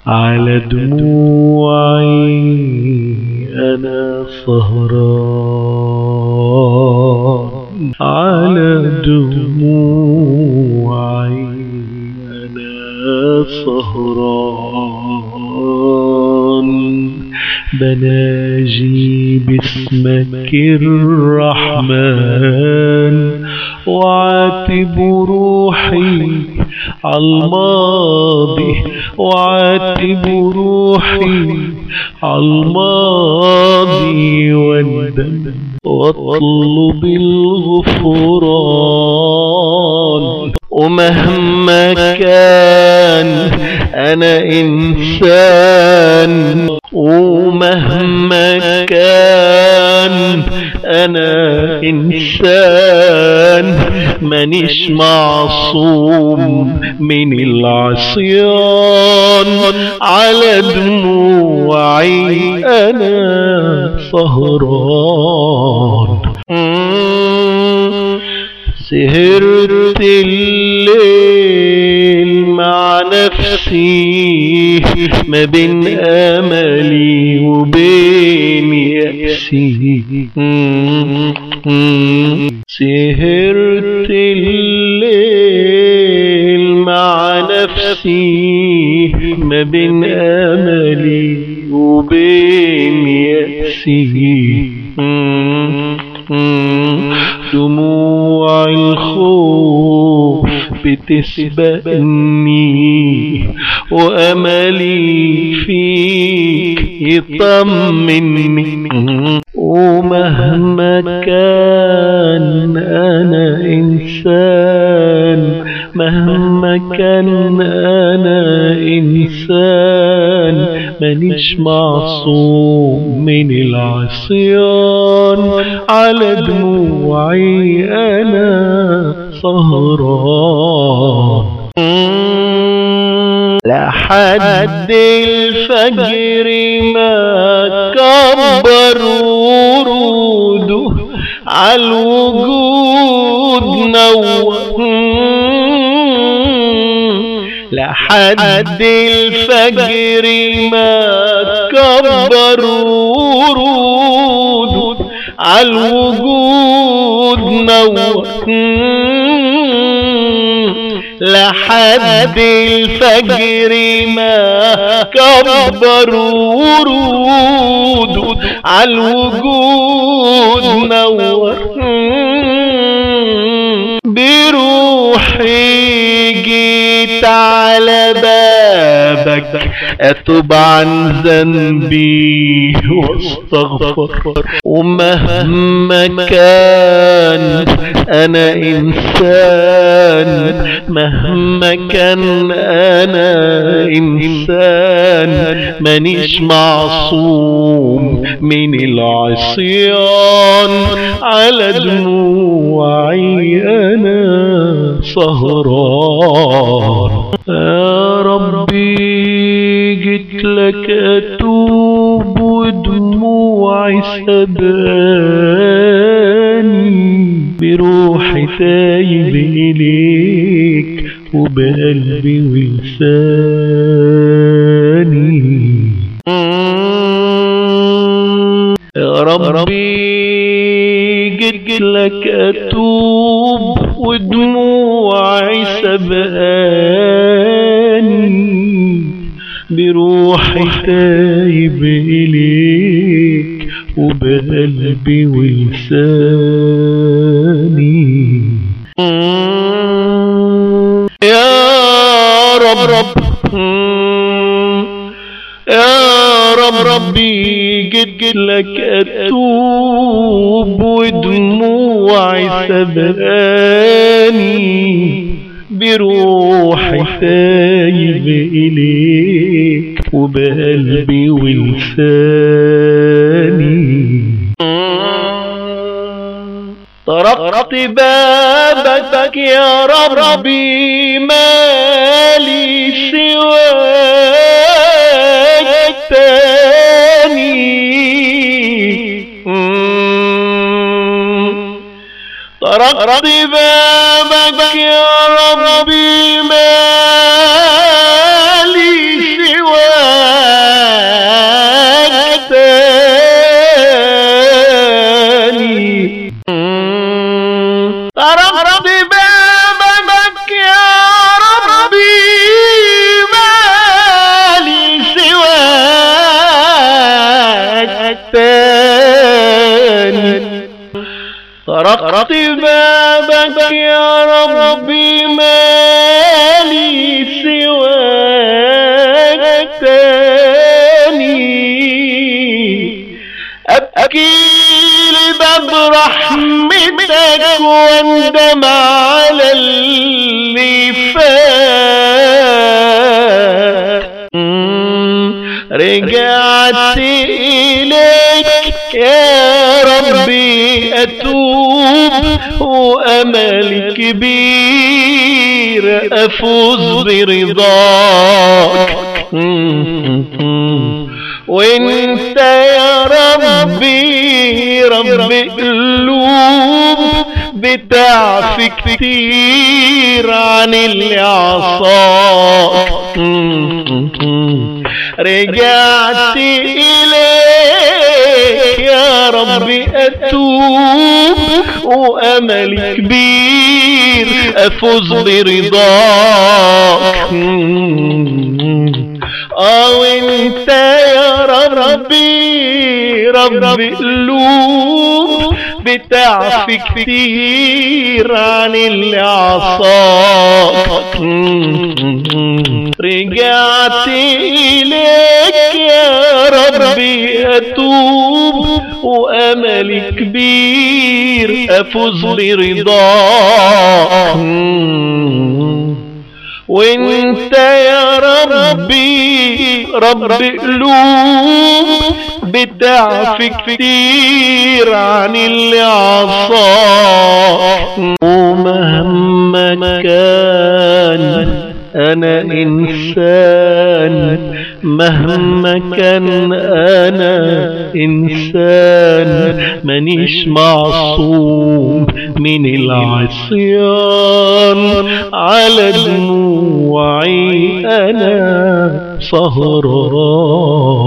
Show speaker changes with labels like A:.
A: على دموعي أنا سهران، على دموعي أنا سهران، بناجي باسمك الرحمن، وعاتب روحي عالماضي، وعاتب روحي عالماضي، واندم واطلب الغفران. ومهما كان أنا إنسان، ومهما كان أنا إنسان، مانيش معصوم من العصيان، على دموعي أنا سهران. سهرت الليل مع نفسي، ما بين املي وبين يأسي. سهرت الليل مع نفسي، ما بين املي وبين يأسي. دموع الخوف بتسبقني، وأملي فيك يطمني. ومهما كان أنا إنسان، مهما كان أنا إنسان، مانيش معصوم من العصيان، على دموعي أنا سهران. لحد الفجر ما كبر وروده عالوجود نور، لحد الفجر ما كبر وروده عالوجود نور، لحد الفجر ما كبر وروده عالوجود نور. بروحي جيت على بابك، أتوب عن ذنبي واستغفر. ومهما كان أنا إنسان، مهما كان أنا إنسان، مانيش معصوم من العصيان، على دموعي أنا سهران. يا ربي جيت لك أتوب، ودموعي سبقاني، بروحي تايب إليك، وبقلبي ولساني. يا ربي جيت لك أتوب، ودموعي سبقاني، بروحي تايب إليك، وبقلبي ولساني. يا رب يا ربي جيت لك أتوب، ودموعي سبقاني، بروحي تايب إليك، وبقلبي ولساني. طرقت بابك يا ربي، مالي سواك تاني. طرقت بابك يا ربي، مالي سواك بابك يا ربي ما لي سواك تاني أبكي لباب رحمتك واندم على اللي فات رجعت إليك يا ربي أتوب وأمل كبير أفوز برضاك وانت يا ربي رب قلوب بتعفي كتير عن اللي عصاك رجعت إليك يا ربي أتوب وأمل كبير أفوز برضاك وانت يا ربي رب قلوب بتعفي كتير عن اللي عصاك رجعت إليك يا ربي أتوب وأمل كبير أفوز برضاك وانت يا ربي رب قلوب بتعفي كتير عن اللي عصاك ومهما كان أنا إنسان مهما كان أنا إنسان مانيش معصوم من العصيان على دموعي أنا سهران